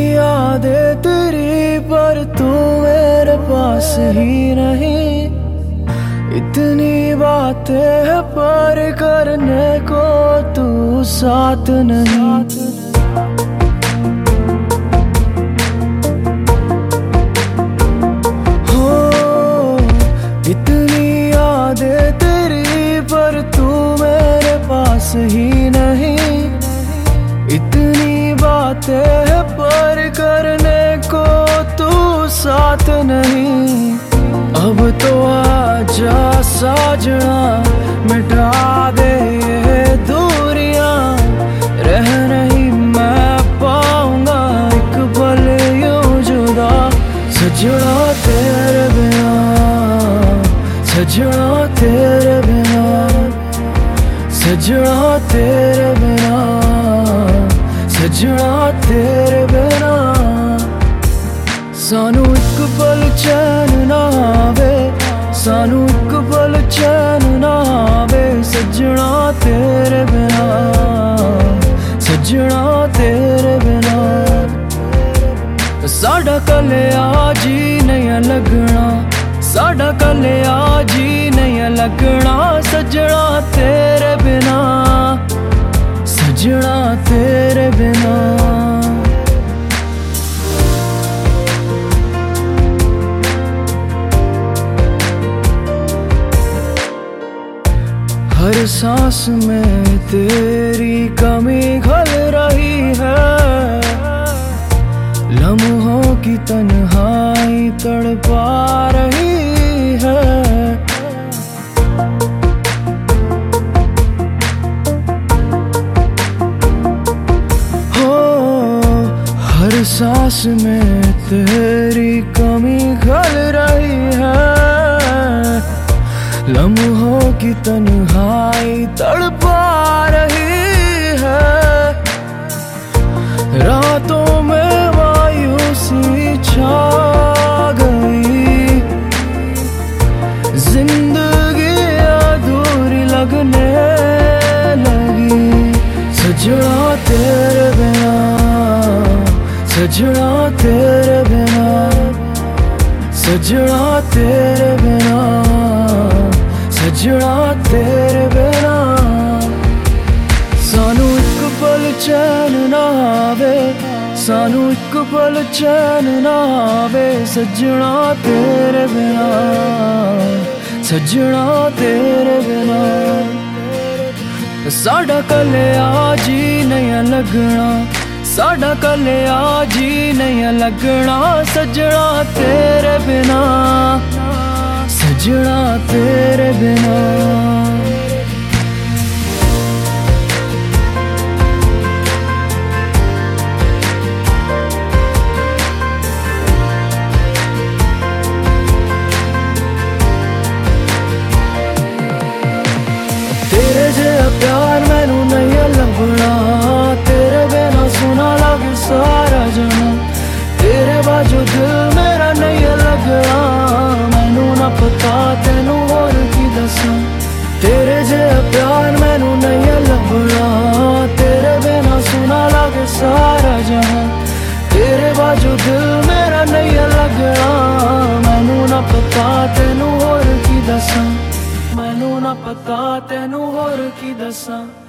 यादें तेरी पर तू मेरे पास ही नहीं। इतनी बातें है पर करने को तू साथ नहीं। हो इतनी यादें तेरी पर तू मेरे पास ही नहीं। इतनी बातें है पर करने को तू साथ नहीं। अब तो आजा साजना मिटा दे ये दूरियां। रह नहीं मैं पाऊंगा एक पल यूं जुदा। सजना तेरे बिना, सजना तेरे बिना, सजना तेरे बिना, सजना तेरे बिना। सानू एक पल चैन ना आवे, सानू एक पल चैन ना आवे। सजना तेरे बिना, सजना तेरे बिना। साडा कलिया जी नहीं लगना, साडा कलिया जी नहीं लगना। सजना तेरे बिना, सजना तेरे बिना। हर सांस में तेरी कमी घल रही है। लम्हों की तन्हाई तड़पा रही है। हो हर सांस में तेरी कमी घल रही है। लम्हों की तन्हाई तड़पा रही है। रातों में मायूसी छा गई। जिंदगी अधूरी लगने लगी। सजना तेरे बिना, सजना तेरे बिना, सजना तेरे बिना, सजना तेरे बिना। सानू एक पल चैन ना आवे, सानू एक पल चैन ना आवे। सजना तेरे बिना, सजना तेरे बिना। साडा कलिया जी नहीं लगना, साडा कलिया जी नहीं लगना। सजना तेरे बिना, सजना तेरे बिना। तेरे जैसा प्यार मैनू नहीं लभना। तेरे बिना सुना लगे सारा जहां। तेरे बाजू दिल मेरा नहीं लगना। मैनू ना पता तेनू होर की दसा। तेरे जैसा प्यार मैनू नहीं लभना। तेरे बिना सुना लगे सारा जहां। तेरे बाजू दिल मेरा नहीं लगना। मैनू ना पता तेनू होर की दसा। मैनू ना पता तेनू होर की दसा।